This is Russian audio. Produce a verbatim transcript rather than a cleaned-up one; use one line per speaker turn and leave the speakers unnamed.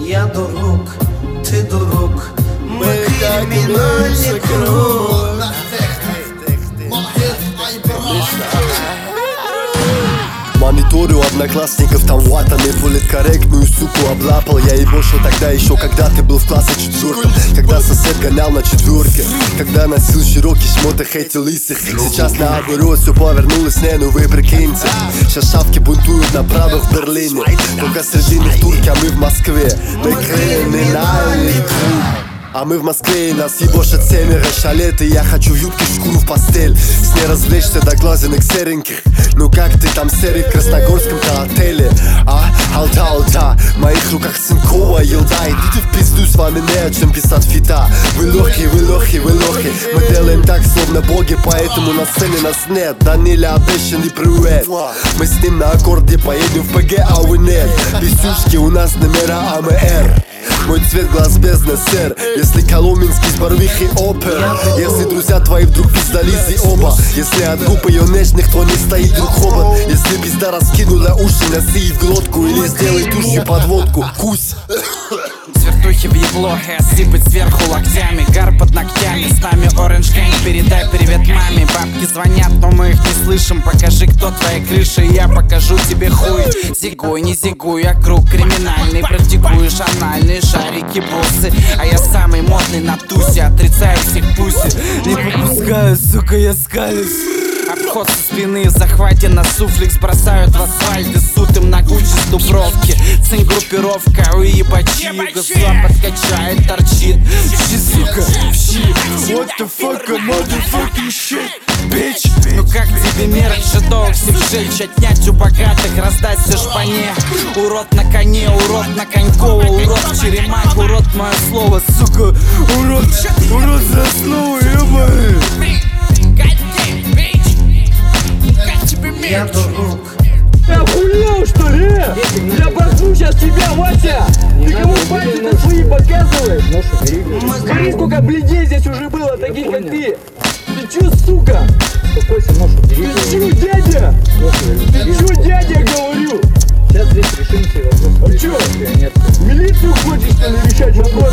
Я дурак, ты дурак, мы криминальный круг.
Мониторю одноклассников, там ватаный политкорректную суку облапал. Я ебошил тогда еще, когда ты был в классе четвертом. Когда сосед гонял на четверке, когда носил широкий шмот и хейтил лысых. Сейчас наоборот все повернулось, не, ну вы прикиньте. Сейчас шавки бунтуют на правых в Берлине, только среди них турки, а мы в Москве. Мы криминальный круг. А мы в Москве, и нас ебошат семеро шалет. И я хочу в юбке шкуру в постель, с ней развлечься до глазенных сереньких. Ну как ты там, серый, в красногорском-то отеле? А, алта-алта, в моих руках цинковая елда. Идите в пизду, с вами не о чем писать фита. Вы лохи, вы лохи, вы лохи. Мы делаем так, словно боги, поэтому на сцене нас нет. Даниля обещанный привет. Мы с ним на аккорде поедем в ПГ, а вы нет. Писюшки, у нас номера АМР. Мой цвет глаз бездна, сэр. Если Коломенский с Барвихи опер. Если друзья твои вдруг пиздались и оба. Если от губ ее нежных то не стоит друг хобот. Если пизда раскинула уши, носи и в глотку. Или сделай тушью подводку, кусь.
Свертухи в ебло, сыпать сверху локтями. Гар под ногтями, с нами Orange Gang. Передай привет маме. Бабки звонят, но мы их не слышим. Покажи, кто твоя крыша, и я покажу тебе хуй. Зигуй, не зигуй, я круг криминальный. Практикуешь анальные шарики, боссы. А я самый модный на тусе, отрицаю всех пуси. Не попускаю, сука, я скалюсь. Обход со спины, в захвате на суфликс бросают в асфальт и суд им на Гуччи с Дубровки. Цинь группировка, уебачи, юго-запад качает, торчит. Вщи, сука, вщи. What the fuck, a motherfucking shit, bitch. Ну как тебе мерч, шедов всех жечь, отнять у богатых, раздать все шпане. Урод на коне, урод на Конькова, урод в черемах, урод мое слово, сука. Урод, урод за основу, ебаный.
Я дурак.
Ты охуел, что ли? Я бахну сейчас тебя, Вася! Ты кому пальцы-то свои показываешь? Смотри, сколько бледей здесь уже было, таких как ты! Ты чё, сука? Ты чё, дядя? Ты чё, дядя, говорю?
Сейчас здесь решим все вопросы.
А чё? Милицию хочешь, что ли, решать?